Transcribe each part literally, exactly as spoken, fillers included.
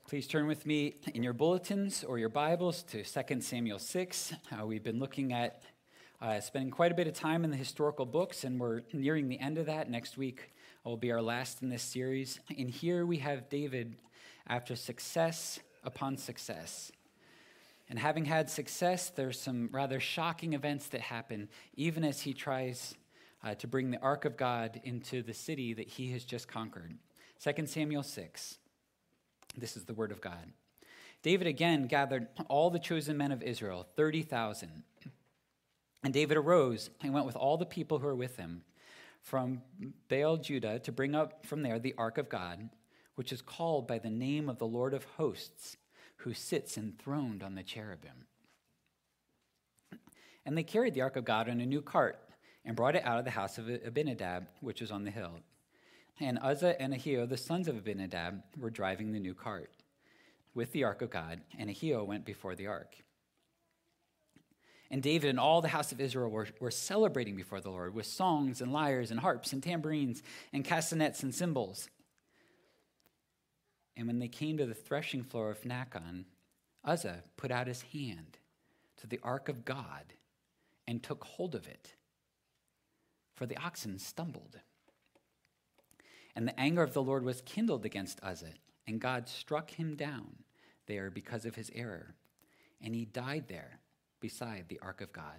Please turn with me in your bulletins or your Bibles to Second Samuel six. Uh, we've been looking at uh, spending quite a bit of time in the historical books, and we're nearing the end of that. Next week will be our last in this series. And here we have David after success upon success. And having had success, there's some rather shocking events that happen, even as he tries uh, to bring the ark of God into the city that he has just conquered. Second Samuel six. This is the word of God. David again gathered all the chosen men of Israel, thirty thousand. And David arose and went with all the people who were with him from Baal Judah to bring up from there the ark of God, which is called by the name of the Lord of hosts, who sits enthroned on the cherubim. And they carried the ark of God on a new cart and brought it out of the house of Abinadab, which was on the hill. And Uzzah and Ahio, the sons of Abinadab, were driving the new cart with the ark of God, and Ahio went before the ark. And David and all the house of Israel were, were celebrating before the Lord with songs and lyres and harps and tambourines and castanets and cymbals. And when they came to the threshing floor of Nacon, Uzzah put out his hand to the ark of God and took hold of it, for the oxen stumbled. And the anger of the Lord was kindled against Uzzah, and God struck him down there because of his error, and he died there beside the ark of God.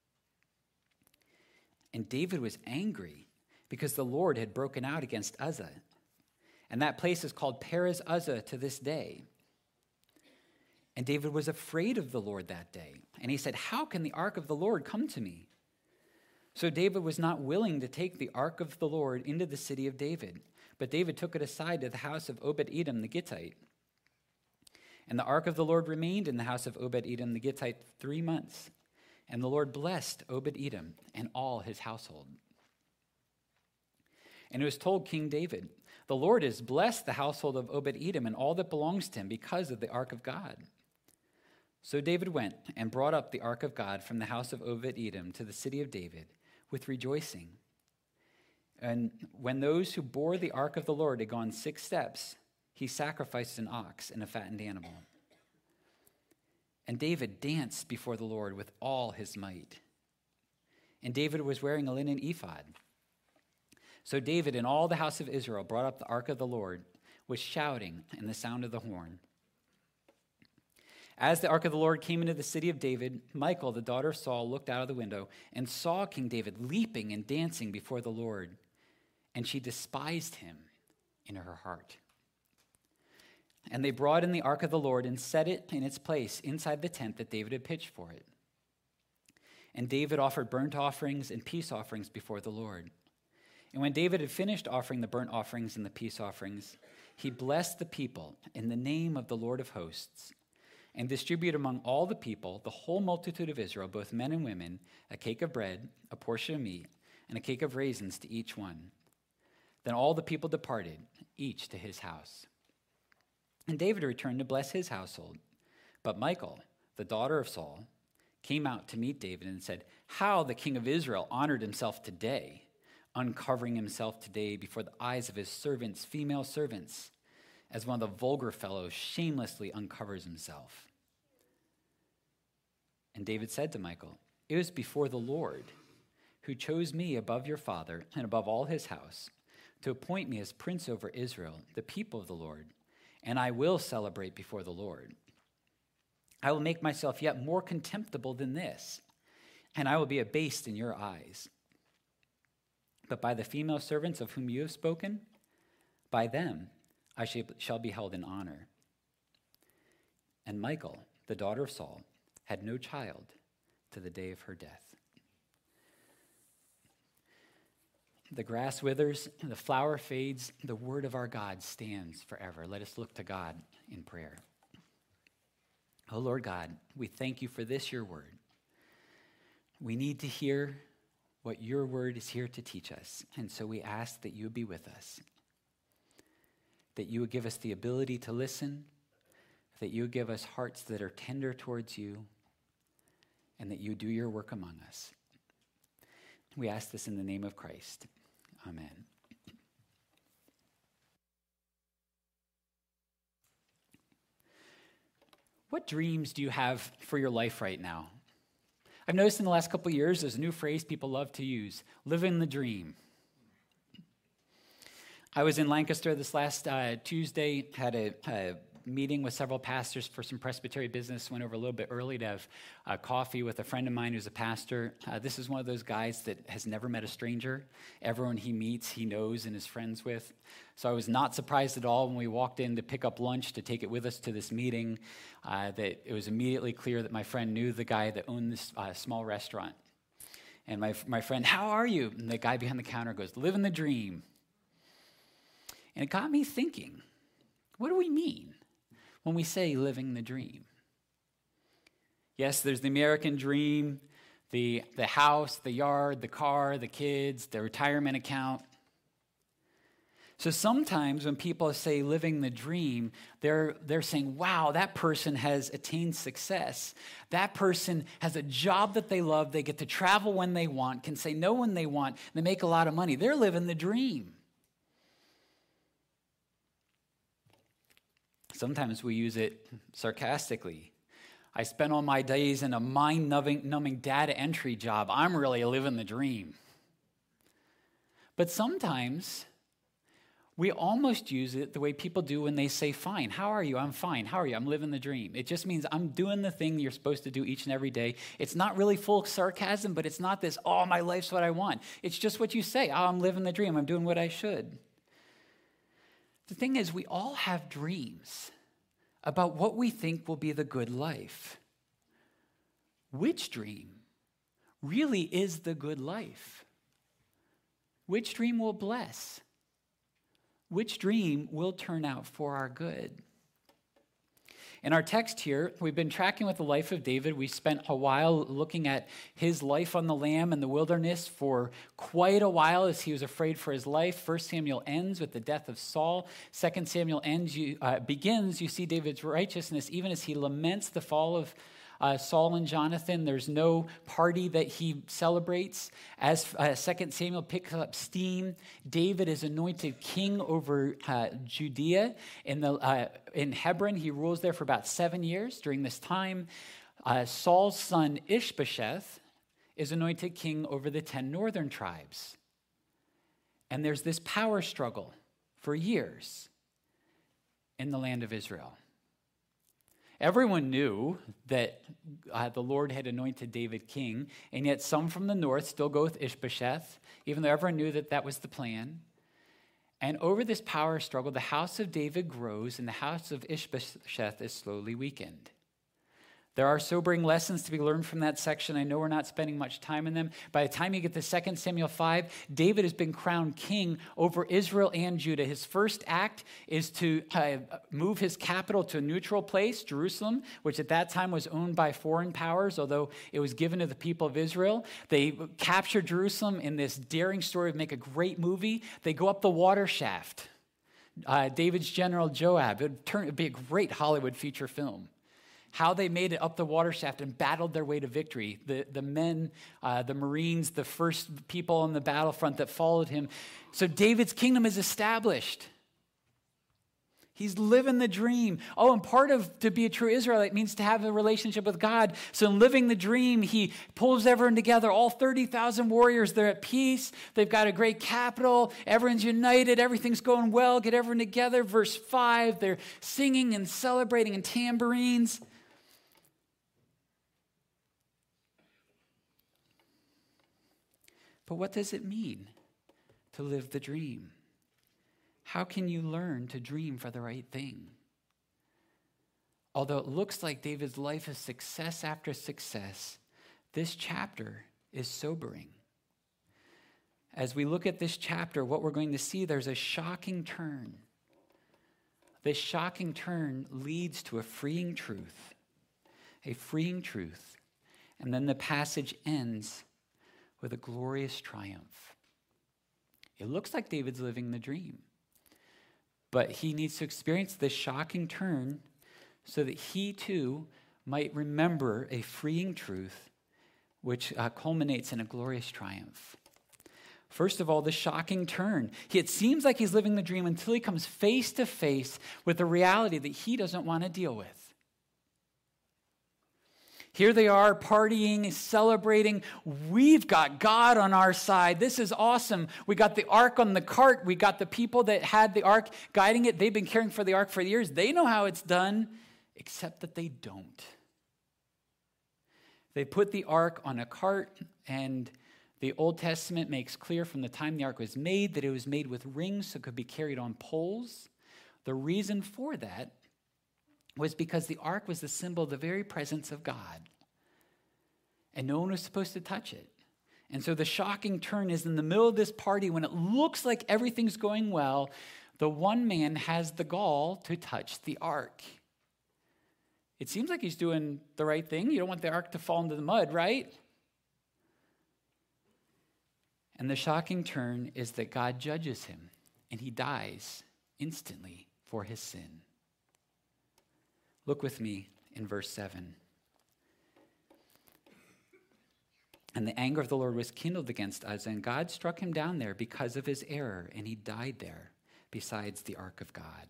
And David was angry because the Lord had broken out against Uzzah, and that place is called Perez Uzzah to this day. And David was afraid of the Lord that day, and he said, "How can the ark of the Lord come to me?" So David was not willing to take the ark of the Lord into the city of David, but David took it aside to the house of Obed-Edom the Gittite. And the ark of the Lord remained in the house of Obed-Edom the Gittite three months, and the Lord blessed Obed-Edom and all his household. And it was told King David, "The Lord has blessed the household of Obed-Edom and all that belongs to him because of the ark of God." So David went and brought up the ark of God from the house of Obed-Edom to the city of David with rejoicing. And when those who bore the ark of the Lord had gone six steps, he sacrificed an ox and a fattened animal. And David danced before the Lord with all his might. And David was wearing a linen ephod. So David and all the house of Israel brought up the ark of the Lord with shouting and the sound of the horn. As the ark of the Lord came into the city of David, Michal, the daughter of Saul, looked out of the window and saw King David leaping and dancing before the Lord, and she despised him in her heart. And they brought in the ark of the Lord and set it in its place inside the tent that David had pitched for it. And David offered burnt offerings and peace offerings before the Lord. And when David had finished offering the burnt offerings and the peace offerings, he blessed the people in the name of the Lord of hosts, and distribute among all the people, the whole multitude of Israel, both men and women, a cake of bread, a portion of meat, and a cake of raisins to each one. Then all the people departed, each to his house. And David returned to bless his household. But Michal, the daughter of Saul, came out to meet David and said, "How the king of Israel honored himself today, uncovering himself today before the eyes of his servants, female servants, as one of the vulgar fellows shamelessly uncovers himself." And David said to Michal, "It was before the Lord, who chose me above your father and above all his house, to appoint me as prince over Israel, the people of the Lord, and I will celebrate before the Lord. I will make myself yet more contemptible than this, and I will be abased in your eyes. But by the female servants of whom you have spoken, by them I shall be held in honor." And Michal, the daughter of Saul, had no child to the day of her death. The grass withers, the flower fades, the word of our God stands forever. Let us look to God in prayer. Oh Lord God, we thank you for this, your word. We need to hear what your word is here to teach us, and so we ask that you would be with us, that you would give us the ability to listen, that you would give us hearts that are tender towards you, and that you do your work among us. We ask this in the name of Christ. Amen. What dreams do you have for your life right now? I've noticed in the last couple of years, there's a new phrase people love to use, living the dream. I was in Lancaster this last uh, Tuesday, had a, a meeting with several pastors for some Presbytery business, went over a little bit early to have uh, coffee with a friend of mine who's a pastor. Uh, this is one of those guys that has never met a stranger. Everyone he meets, he knows and is friends with. So I was not surprised at all when we walked in to pick up lunch to take it with us to this meeting, uh, that it was immediately clear that my friend knew the guy that owned this uh, small restaurant. And my, my friend, how are you? And the guy behind the counter goes, living the dream. And it got me thinking, what do we mean when we say living the dream? Yes, there's the American dream, the, the house, the yard, the car, the kids, the retirement account. So sometimes when people say living the dream, they're, they're saying, wow, that person has attained success. That person has a job that they love. They get to travel when they want, can say no when they want. They make a lot of money. They're living the dream. Sometimes we use it sarcastically. I spent all my days in a mind-numbing data entry job. I'm really living the dream. But sometimes we almost use it the way people do when they say, fine, how are you? I'm fine. How are you? I'm living the dream. It just means I'm doing the thing you're supposed to do each and every day. It's not really full sarcasm, but it's not this, oh, my life's what I want. It's just what you say. Oh, I'm living the dream. I'm doing what I should. The thing is, we all have dreams about what we think will be the good life. Which dream really is the good life? Which dream will bless? Which dream will turn out for our good? In our text here, we've been tracking with the life of David. We spent a while looking at his life on the lam in the wilderness for quite a while as he was afraid for his life. First Samuel ends with the death of Saul. Second Samuel ends, you, uh, begins, you see David's righteousness even as he laments the fall of Uh, Saul and Jonathan. There's no party that he celebrates. As uh, Second Samuel picks up steam, David is anointed king over uh, Judea. In, the, uh, in Hebron, he rules there for about seven years. During this time, uh, Saul's son Ishbosheth is anointed king over the ten northern tribes. And there's this power struggle for years in the land of Israel. Everyone knew that uh, the Lord had anointed David king, and yet some from the north still go with Ishbosheth, even though everyone knew that that was the plan. And over this power struggle, the house of David grows, and the house of Ishbosheth is slowly weakened. There are sobering lessons to be learned from that section. I know we're not spending much time in them. By the time you get to Second Samuel five, David has been crowned king over Israel and Judah. His first act is to uh, move his capital to a neutral place, Jerusalem, which at that time was owned by foreign powers, although it was given to the people of Israel. They capture Jerusalem in this daring story of make a great movie. They go up the water shaft. Uh, David's general Joab. It would, turn, it would be a great Hollywood feature film. How they made it up the water shaft and battled their way to victory. The, the men, uh, the Marines, the first people on the battlefront that followed him. So David's kingdom is established. He's living the dream. Oh, and part of to be a true Israelite means to have a relationship with God. So in living the dream, he pulls everyone together, all thirty thousand warriors. They're at peace. They've got a great capital. Everyone's united. Everything's going well. Get everyone together. Verse five, they're singing and celebrating in tambourines. But what does it mean to live the dream? How can you learn to dream for the right thing? Although it looks like David's life is success after success, this chapter is sobering. As we look at this chapter, what we're going to see, there's a shocking turn. This shocking turn leads to a freeing truth, a freeing truth. And then the passage ends with a glorious triumph. It looks like David's living the dream, but he needs to experience this shocking turn so that he too might remember a freeing truth which uh, culminates in a glorious triumph. First of all, the shocking turn. It seems like he's living the dream until he comes face to face with the reality that he doesn't want to deal with. Here they are partying, celebrating. We've got God on our side. This is awesome. We got the ark on the cart. We got the people that had the ark guiding it. They've been caring for the ark for years. They know how it's done, except that they don't. They put the ark on a cart, and the Old Testament makes clear from the time the ark was made that it was made with rings so it could be carried on poles. The reason for that was because the ark was the symbol of the very presence of God. And no one was supposed to touch it. And so the shocking turn is in the middle of this party when it looks like everything's going well, the one man has the gall to touch the ark. It seems like he's doing the right thing. You don't want the ark to fall into the mud, right? And the shocking turn is that God judges him, and he dies instantly for his sin. Look with me in verse seven. And the anger of the Lord was kindled against Uzzah, and God struck him down there because of his error, and he died there besides the ark of God.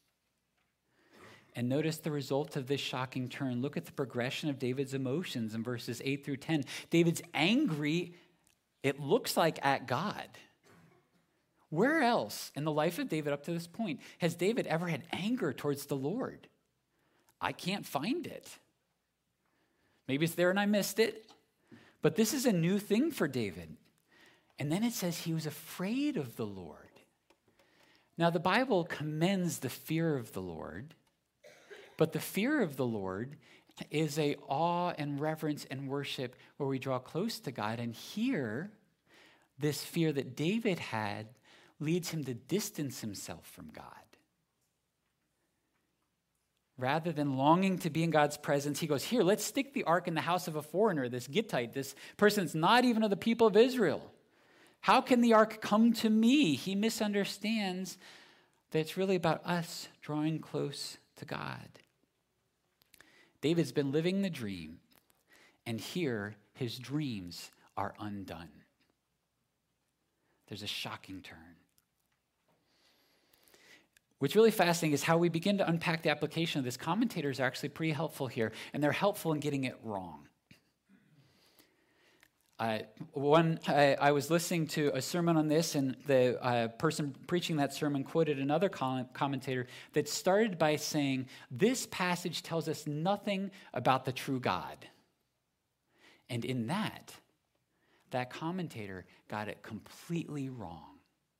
And notice the result of this shocking turn. Look at the progression of David's emotions in verses eight through ten. David's angry, it looks like, at God. Where else in the life of David up to this point has David ever had anger towards the Lord? I can't find it. Maybe it's there and I missed it. But this is a new thing for David. And then it says he was afraid of the Lord. Now, the Bible commends the fear of the Lord, but the fear of the Lord is a awe and reverence and worship where we draw close to God. And here, this fear that David had leads him to distance himself from God. Rather than longing to be in God's presence, he goes, here, let's stick the ark in the house of a foreigner, this Gittite, this person that's not even of the people of Israel. How can the ark come to me? He misunderstands that it's really about us drawing close to God. David's been living the dream, and here his dreams are undone. There's a shocking turn. What's really fascinating is how we begin to unpack the application of this. Commentators are actually pretty helpful here, and they're helpful in getting it wrong. Uh, one, I, I was listening to a sermon on this, and the uh, person preaching that sermon quoted another com- commentator that started by saying, this passage tells us nothing about the true God. And in that, that commentator got it completely wrong.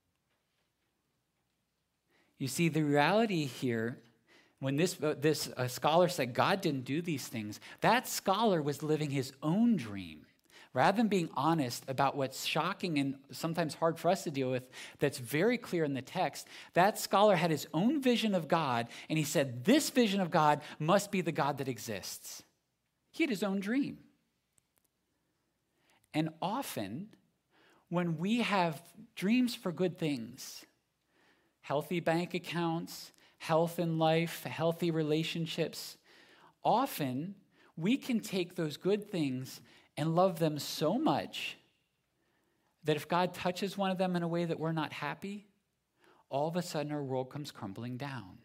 You see, the reality here, when this, uh, this uh, scholar said God didn't do these things, that scholar was living his own dream. Rather than being honest about what's shocking and sometimes hard for us to deal with, that's very clear in the text, that scholar had his own vision of God, and he said, this vision of God must be the God that exists. He had his own dream. And often, when we have dreams for good things, healthy bank accounts, health in life, healthy relationships, often we can take those good things and love them so much that if God touches one of them in a way that we're not happy, all of a sudden our world comes crumbling down.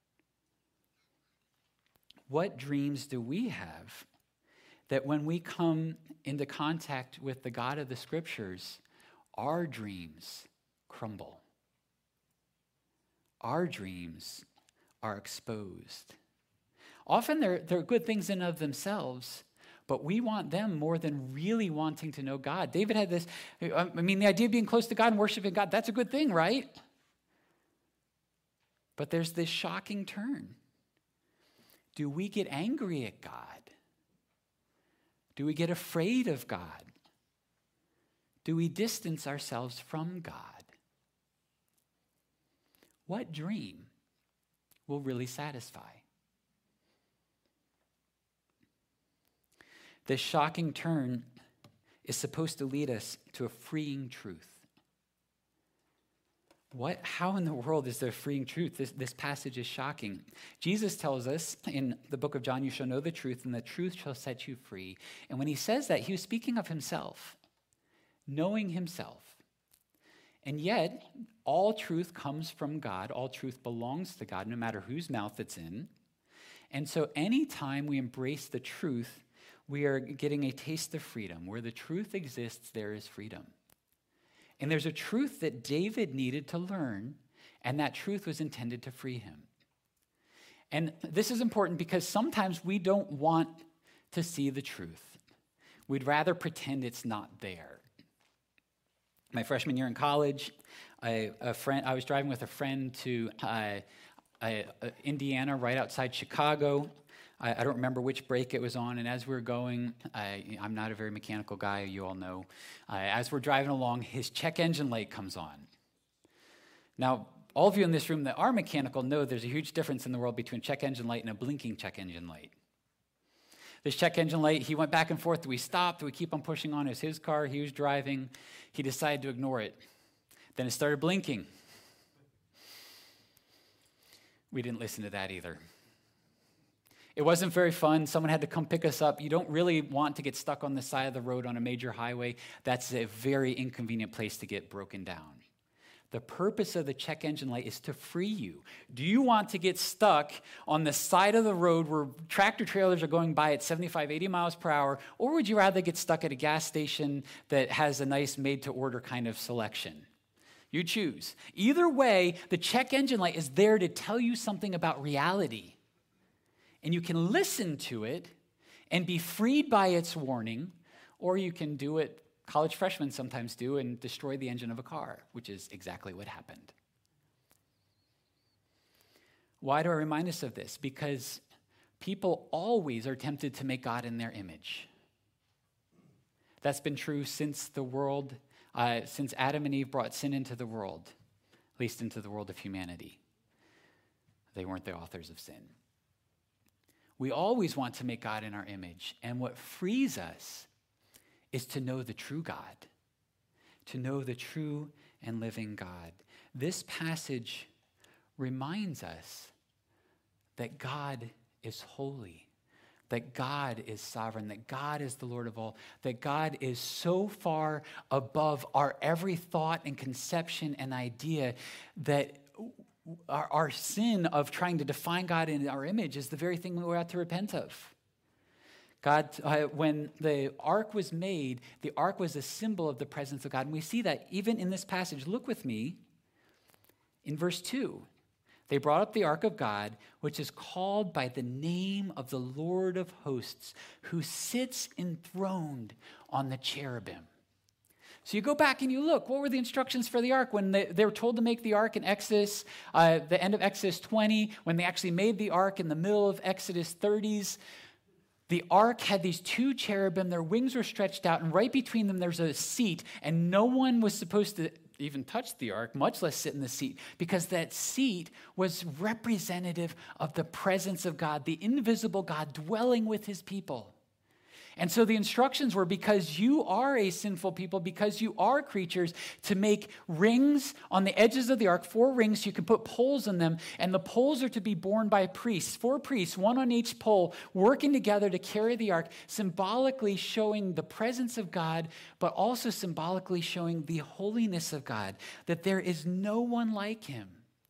What dreams do we have that when we come into contact with the God of the Scriptures, our dreams crumble? Our dreams are exposed. Often they're, they're good things in and of themselves, but we want them more than really wanting to know God. David had this, I mean, the idea of being close to God and worshiping God, that's a good thing, right? But there's this shocking turn. Do we get angry at God? Do we get afraid of God? Do we distance ourselves from God? What dream will really satisfy? This shocking turn is supposed to lead us to a freeing truth. What? How in the world is there freeing truth? This, this passage is shocking. Jesus tells us in the book of John, you shall know the truth, and the truth shall set you free. And when he says that, he was speaking of himself, knowing himself. And yet, all truth comes from God. All truth belongs to God, no matter whose mouth it's in. And so anytime we embrace the truth, we are getting a taste of freedom. Where the truth exists, there is freedom. And there's a truth that David needed to learn, and that truth was intended to free him. And this is important because sometimes we don't want to see the truth. We'd rather pretend it's not there. My freshman year in college, I, a friend, I was driving with a friend to uh, uh, Indiana, right outside Chicago. I, I don't remember which brake it was on, and as we were going, I, I'm not a very mechanical guy, you all know. Uh, as we're driving along, his check engine light comes on. Now, all of you in this room that are mechanical know there's a huge difference in the world between a check engine light and a blinking check engine light. This check engine light, he went back and forth. We stopped. We keep on pushing on. It was his car. He was driving. He decided to ignore it. Then it started blinking. We didn't listen to that either. It wasn't very fun. Someone had to come pick us up. You don't really want to get stuck on the side of the road on a major highway. That's a very inconvenient place to get broken down. The purpose of the check engine light is to free you. Do you want to get stuck on the side of the road where tractor trailers are going by at seventy-five, eighty miles per hour, or would you rather get stuck at a gas station that has a nice made-to-order kind of selection? You choose. Either way, the check engine light is there to tell you something about reality. And you can listen to it and be freed by its warning, or you can do it college freshmen sometimes do and destroy the engine of a car, which is exactly what happened. Why do I remind us of this? Because people always are tempted to make God in their image. That's been true since the world, uh, since Adam and Eve brought sin into the world, at least into the world of humanity. They weren't the authors of sin. We always want to make God in our image, and what frees us is to know the true God, to know the true and living God. This passage reminds us that God is holy, that God is sovereign, that God is the Lord of all, that God is so far above our every thought and conception and idea that our, our sin of trying to define God in our image is the very thing we ought to repent of. God, uh, when the ark was made, the ark was a symbol of the presence of God. And we see that even in this passage. Look with me in verse two. They brought up the ark of God, which is called by the name of the Lord of hosts, who sits enthroned on the cherubim. So you go back and you look, what were the instructions for the ark? When they, they were told to make the ark in Exodus, uh, the end of Exodus twenty, when they actually made the ark in the middle of Exodus thirties, the ark had these two cherubim, their wings were stretched out, and right between them there's a seat, and no one was supposed to even touch the ark, much less sit in the seat, because that seat was representative of the presence of God, the invisible God dwelling with his people. And so the instructions were, because you are a sinful people, because you are creatures, to make rings on the edges of the ark, four rings, so you can put poles in them, and the poles are to be borne by priests, four priests, one on each pole, working together to carry the ark, symbolically showing the presence of God, but also symbolically showing the holiness of God, that there is no one like him.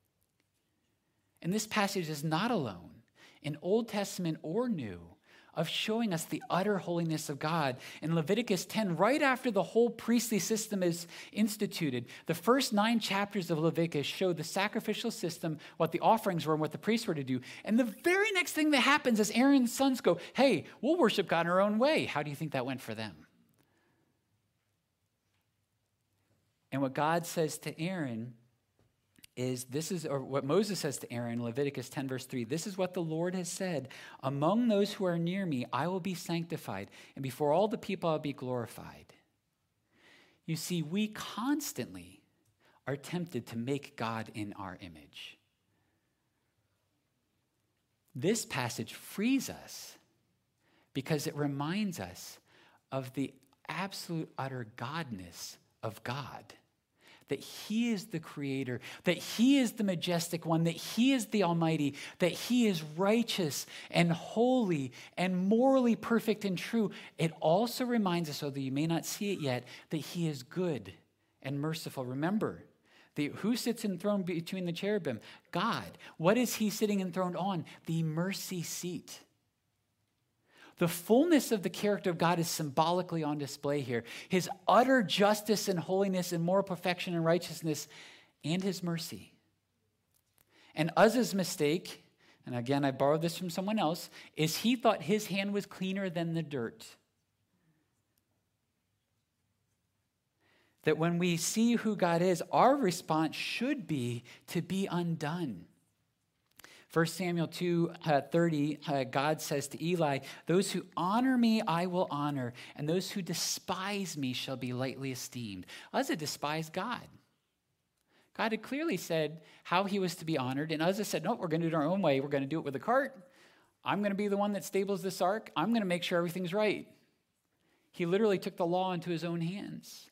And this passage is not alone, in Old Testament or New, of showing us the utter holiness of God. In Leviticus ten, right after the whole priestly system is instituted, the first nine chapters of Leviticus show the sacrificial system, what the offerings were and what the priests were to do. And the very next thing that happens is Aaron's sons go, hey, we'll worship God in our own way. How do you think that went for them? And what God says to Aaron is this is, or what Moses says to Aaron, Leviticus ten, verse three, this is what the Lord has said, among those who are near me, I will be sanctified, and before all the people I'll be glorified. You see, we constantly are tempted to make God in our image. This passage frees us because it reminds us of the absolute utter godness of God. That he is the creator, that he is the majestic one, that he is the almighty, that he is righteous and holy and morally perfect and true. It also reminds us, although you may not see it yet, that he is good and merciful. Remember, the, who sits enthroned between the cherubim? God. What is he sitting enthroned on? The mercy seat. The fullness of the character of God is symbolically on display here. His utter justice and holiness and moral perfection and righteousness and his mercy. And Uzzah's mistake, and again, I borrowed this from someone else, is he thought his hand was cleaner than the dirt. That when we see who God is, our response should be to be undone. First Samuel two thirty, uh, God says to Eli, "Those who honor me I will honor, and those who despise me shall be lightly esteemed." Uzzah despised God. God had clearly said how he was to be honored, and Uzzah said, "No, we're going to do it our own way. We're going to do it with a cart. I'm going to be the one that stables this ark. I'm going to make sure everything's right." He literally took the law into his own hands.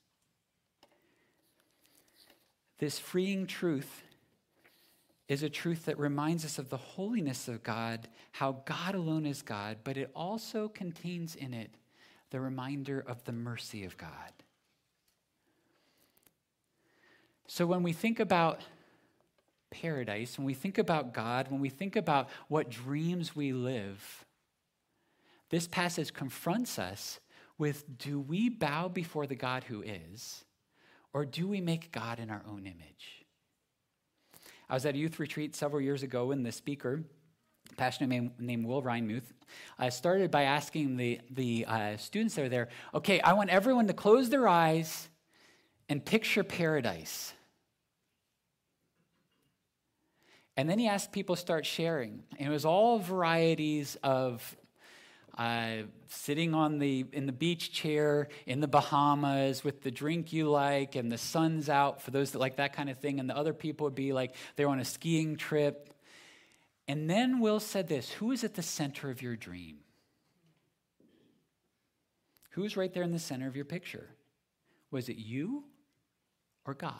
This freeing truth is a truth that reminds us of the holiness of God, how God alone is God, but it also contains in it the reminder of the mercy of God. So when we think about paradise, when we think about God, when we think about what dreams we live, this passage confronts us with, do we bow before the God who is, or do we make God in our own image? I was at a youth retreat several years ago, and the speaker, a pastor named, named Will Reinmuth, uh, started by asking the, the uh, students that were there, okay, I want everyone to close their eyes and picture paradise. And then he asked people to start sharing. And it was all varieties of uh, sitting on the in the beach chair in the Bahamas with the drink you like, and the sun's out for those that like that kind of thing. And the other people would be like they're on a skiing trip. And then Will said this, who is at the center of your dream? Who's right there in the center of your picture? Was it you or God?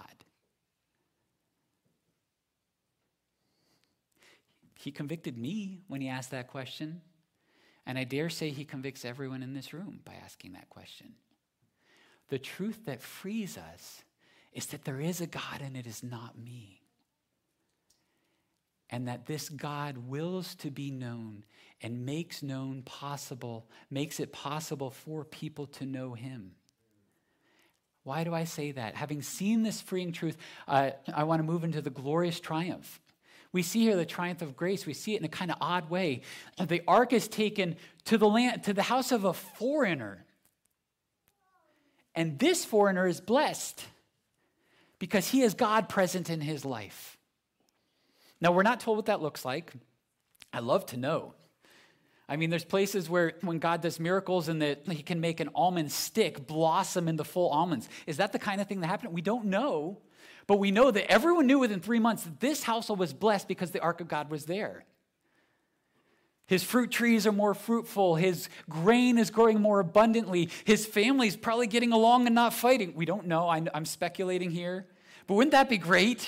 He convicted me when he asked that question. And I dare say he convicts everyone in this room by asking that question. The truth that frees us is that there is a God and it is not me. And that this God wills to be known and makes known possible, makes it possible for people to know him. Why do I say that? Having seen this freeing truth, uh, I want to move into the glorious triumph. We see here the triumph of grace. We see it in a kind of odd way. The ark is taken to the land, to the house of a foreigner. And this foreigner is blessed because he has God present in his life. Now, we're not told what that looks like. I'd love to know. I mean, there's places where when God does miracles and that he can make an almond stick blossom into full almonds. Is that the kind of thing that happened? We don't know. But we know that everyone knew within three months that this household was blessed because the ark of God was there. His fruit trees are more fruitful. His grain is growing more abundantly. His family's probably getting along and not fighting. We don't know. I'm speculating here. But wouldn't that be great?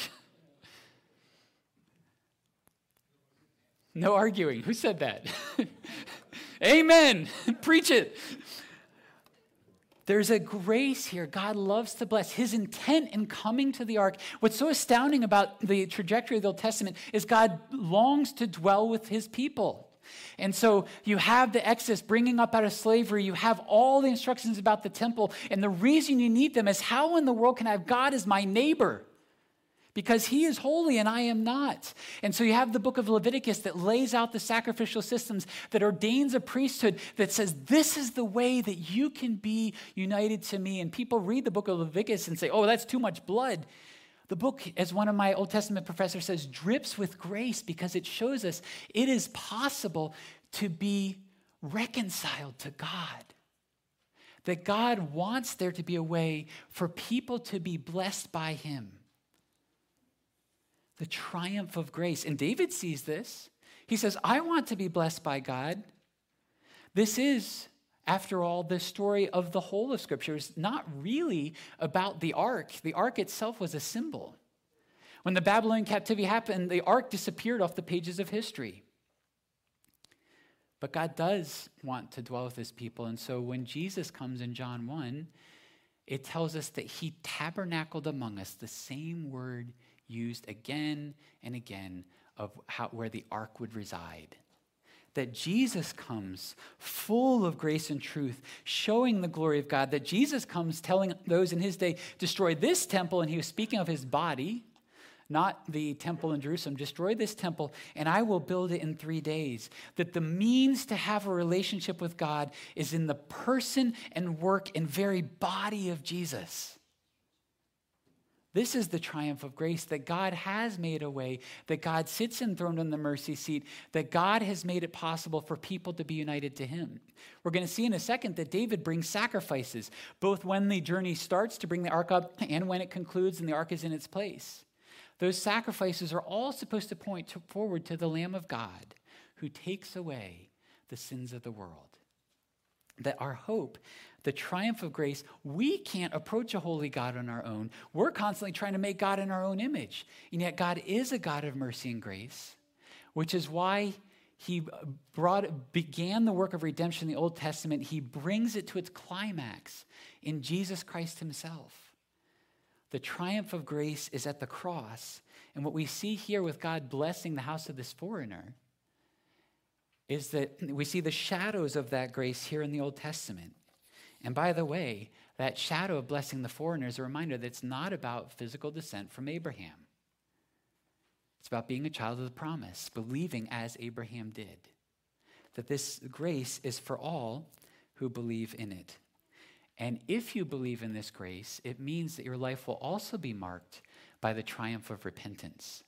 No arguing. Who said that? Amen. Preach it. There's a grace here. God loves to bless. His intent in coming to the ark, what's so astounding about the trajectory of the Old Testament is God longs to dwell with his people. And so you have the Exodus bringing up out of slavery. You have all the instructions about the temple. And the reason you need them is how in the world can I have God as my neighbor? Because he is holy and I am not. And so you have the book of Leviticus that lays out the sacrificial systems, that ordains a priesthood, that says this is the way that you can be united to me. And people read the book of Leviticus and say, oh, that's too much blood. The book, as one of my Old Testament professors says, drips with grace because it shows us it is possible to be reconciled to God. That God wants there to be a way for people to be blessed by him. The triumph of grace. And David sees this. He says, I want to be blessed by God. This is, after all, the story of the whole of Scripture. It's not really about the ark. The ark itself was a symbol. When the Babylonian captivity happened, the ark disappeared off the pages of history. But God does want to dwell with his people. And so when Jesus comes in John one, it tells us that he tabernacled among us, the same word used again and again of how, where the ark would reside. that Jesus comes full of grace and truth, showing the glory of God, that Jesus comes telling those in his day, destroy this temple, and he was speaking of his body, not the temple in Jerusalem, destroy this temple, and I will build it in three days. That the means to have a relationship with God is in the person and work and very body of Jesus. This is the triumph of grace, that God has made a way, that God sits enthroned on the mercy seat, that God has made it possible for people to be united to him. We're going to see in a second that David brings sacrifices, both when the journey starts to bring the ark up and when it concludes and the ark is in its place. Those sacrifices are all supposed to point to, forward to the Lamb of God who takes away the sins of the world. That our hope, the triumph of grace, we can't approach a holy God on our own. We're constantly trying to make God in our own image. And yet God is a God of mercy and grace, which is why he brought, began the work of redemption in the Old Testament. He brings it to its climax in Jesus Christ himself. The triumph of grace is at the cross. And what we see here with God blessing the house of this foreigner is that we see the shadows of that grace here in the Old Testament. And by the way, that shadow of blessing the foreigner is a reminder that it's not about physical descent from Abraham. It's about being a child of the promise, believing as Abraham did. That this grace is for all who believe in it. And if you believe in this grace, it means that your life will also be marked by the triumph of repentance.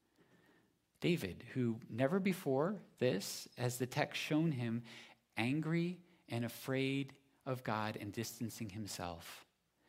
David, who never before this, has the text shown him, angry and afraid of God and distancing himself.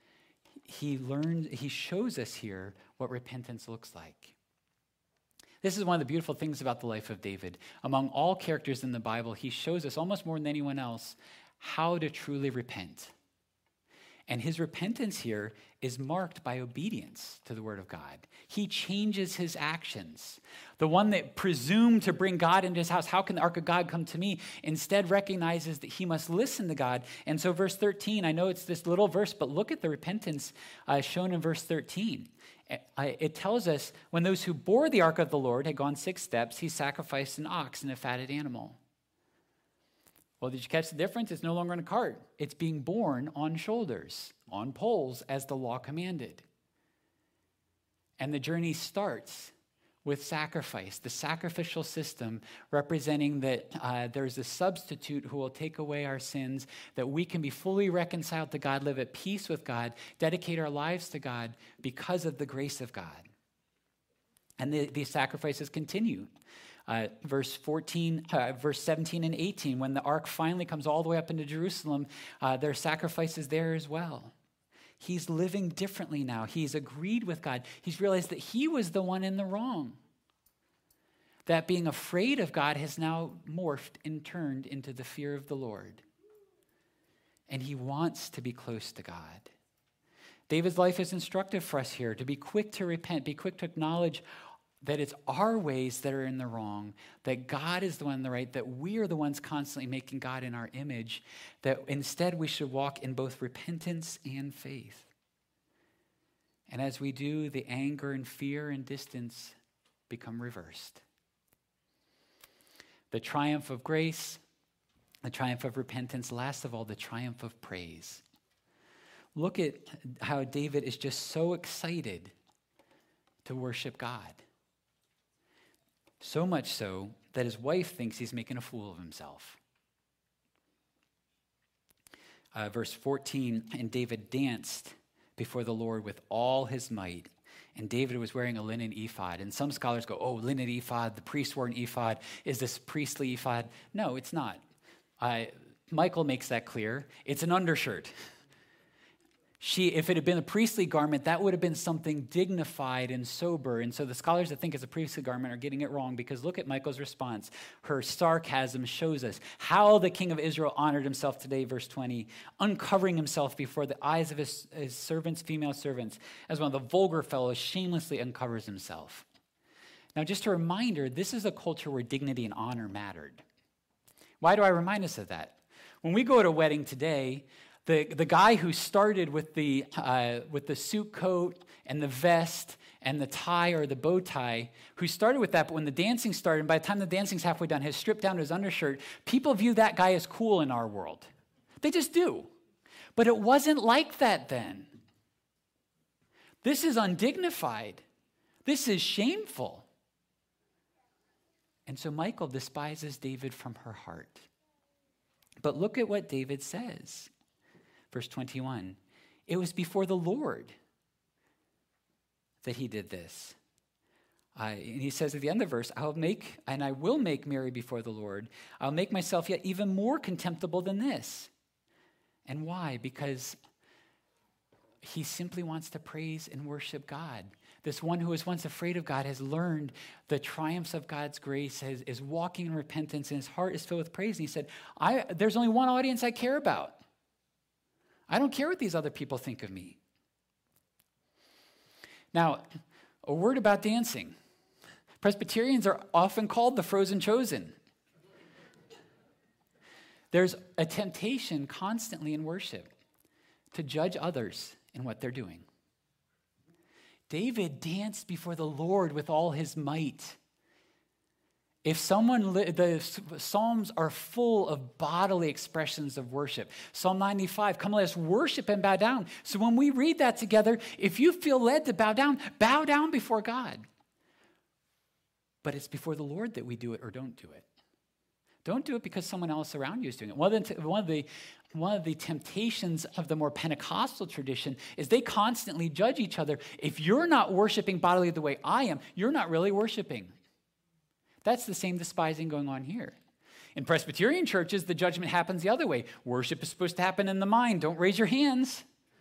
He learned, he shows us here what repentance looks like. This is one of the beautiful things about the life of David. Among all characters in the Bible, he shows us almost more than anyone else how to truly repent. And his repentance here is marked by obedience to the word of God. He changes his actions. The one that presumed to bring God into his house, how can the ark of God come to me? Instead recognizes that he must listen to God. And so verse thirteen, I know it's this little verse, but look at the repentance uh, shown in verse thirteen. It tells us when those who bore the ark of the Lord had gone six steps, he sacrificed an ox and a fatted animal. Well, did you catch the difference? It's no longer in a cart. It's being borne on shoulders, on poles, as the law commanded. And the journey starts with sacrifice, the sacrificial system representing that uh, there's a substitute who will take away our sins, that we can be fully reconciled to God, live at peace with God, dedicate our lives to God because of the grace of God. And the, these sacrifices continue. Uh, verse fourteen, uh, verse seventeen and eighteen, when the ark finally comes all the way up into Jerusalem, uh, there are sacrifices there as well. He's living differently now. He's agreed with God. He's realized that he was the one in the wrong. That being afraid of God has now morphed and turned into the fear of the Lord. And he wants to be close to God. David's life is instructive for us here to be quick to repent, be quick to acknowledge that it's our ways that are in the wrong, that God is the one in the right, that we are the ones constantly making God in our image, that instead we should walk in both repentance and faith. And as we do, the anger and fear and distance become reversed. The triumph of grace, the triumph of repentance, last of all, the triumph of praise. Look at how David is just so excited to worship God. So much so that his wife thinks he's making a fool of himself. Uh, verse fourteen, and David danced before the Lord with all his might. And David was wearing a linen ephod. And some scholars go, oh, linen ephod, the priest wore an ephod. Is this priestly ephod? No, it's not. Uh, Michael makes that clear. It's an undershirt. She, if it had been a priestly garment, that would have been something dignified and sober. And so the scholars that think it's a priestly garment are getting it wrong, because look at Michael's response. Her sarcasm shows us how the king of Israel honored himself today, verse twenty, uncovering himself before the eyes of his, his servants, female servants, as one of the vulgar fellows shamelessly uncovers himself. Now, just a reminder, this is a culture where dignity and honor mattered. Why do I remind us of that? When we go to a wedding today, The, the guy who started with the, uh, with the suit coat and the vest and the tie or the bow tie, who started with that, but when the dancing started, and by the time the dancing's halfway done, has stripped down to his undershirt, people view that guy as cool in our world. They just do. But it wasn't like that then. This is undignified. This is shameful. And so Michal despises David from her heart. But look at what David says. Verse twenty-one, it was before the Lord that he did this. Uh, and he says at the end of the verse, I'll make, and I will make merry before the Lord. I'll make myself yet even more contemptible than this. And why? Because he simply wants to praise and worship God. This one who was once afraid of God has learned the triumphs of God's grace, has, is walking in repentance, and his heart is filled with praise. And he said, I, there's only one audience I care about. I don't care what these other people think of me. Now, a word about dancing. Presbyterians are often called the frozen chosen. There's a temptation constantly in worship to judge others in what they're doing. David danced before the Lord with all his might. If someone, li- the Psalms are full of bodily expressions of worship. Psalm ninety-five, come let us worship and bow down. So when we read that together, if you feel led to bow down, bow down before God. But it's before the Lord that we do it or don't do it. Don't do it because someone else around you is doing it. One of the, one of the, one of the temptations of the more Pentecostal tradition is they constantly judge each other. If you're not worshiping bodily the way I am, you're not really worshiping. That's the same despising going on here. In Presbyterian churches, the judgment happens the other way. Worship is supposed to happen in the mind. Don't raise your hands.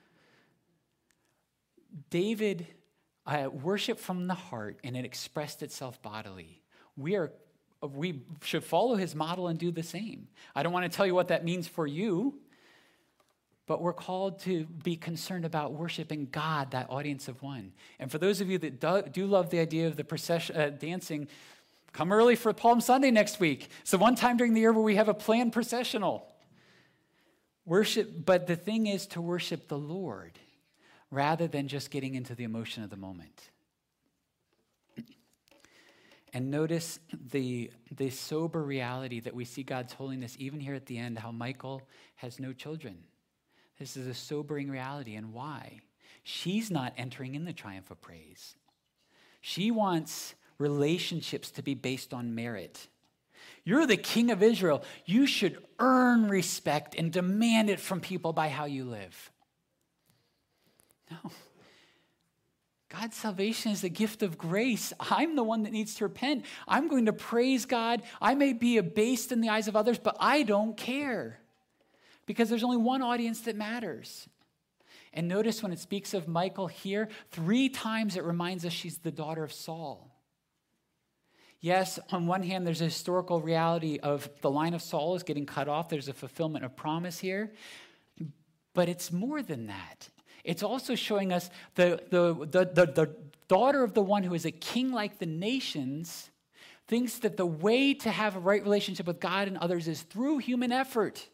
David uh, worshiped from the heart, and it expressed itself bodily. We are We should follow his model and do the same. I don't want to tell you what that means for you, but we're called to be concerned about worshiping God, that audience of one. And for those of you that do, do love the idea of the procession, uh, dancing, come early for Palm Sunday next week. It's the one time during the year where we have a planned processional. Worship, but the thing is to worship the Lord rather than just getting into the emotion of the moment. And notice the, the sober reality that we see God's holiness even here at the end, how Michal has no children. This is a sobering reality. And why? She's not entering in the triumph of praise. She wants relationships to be based on merit. You're the king of Israel. You should earn respect and demand it from people by how you live. No. God's salvation is a gift of grace. I'm the one that needs to repent. I'm going to praise God. I may be abased in the eyes of others, but I don't care because there's only one audience that matters. And notice when it speaks of Michal here, three times it reminds us she's the daughter of Saul. Yes, on one hand, there's a historical reality of the line of Saul is getting cut off. There's a fulfillment of promise here. But it's more than that. It's also showing us the, the, the, the, the daughter of the one who is a king like the nations thinks that the way to have a right relationship with God and others is through human effort.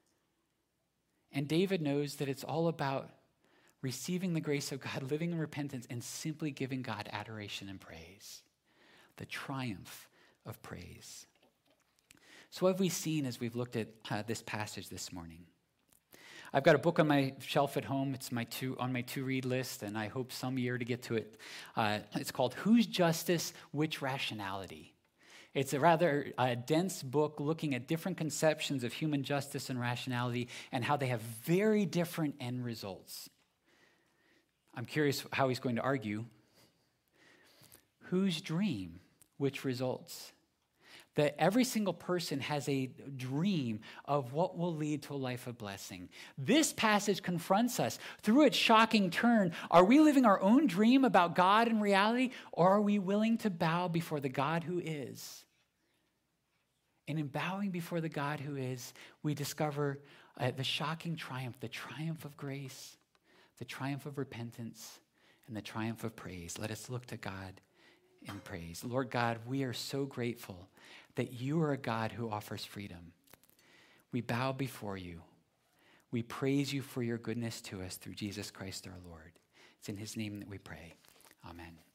And David knows that it's all about receiving the grace of God, living in repentance, and simply giving God adoration and praise. The triumph of praise. So what have we seen as we've looked at uh, this passage this morning? I've got a book on my shelf at home. It's my two, on my to-read list, and I hope some year to get to it. Uh, it's called Whose Justice, Which Rationality? It's a rather uh, dense book looking at different conceptions of human justice and rationality and how they have very different end results. I'm curious how he's going to argue. Whose dream, which results? That every single person has a dream of what will lead to a life of blessing. This passage confronts us. Through its shocking turn, are we living our own dream about God and reality, or are we willing to bow before the God who is? And in bowing before the God who is, we discover uh, the shocking triumph, the triumph of grace, the triumph of repentance, and the triumph of praise. Let us look to God in praise. Lord God, we are so grateful that you are a God who offers freedom. We bow before you. We praise you for your goodness to us through Jesus Christ our Lord. It's in his name that we pray. Amen.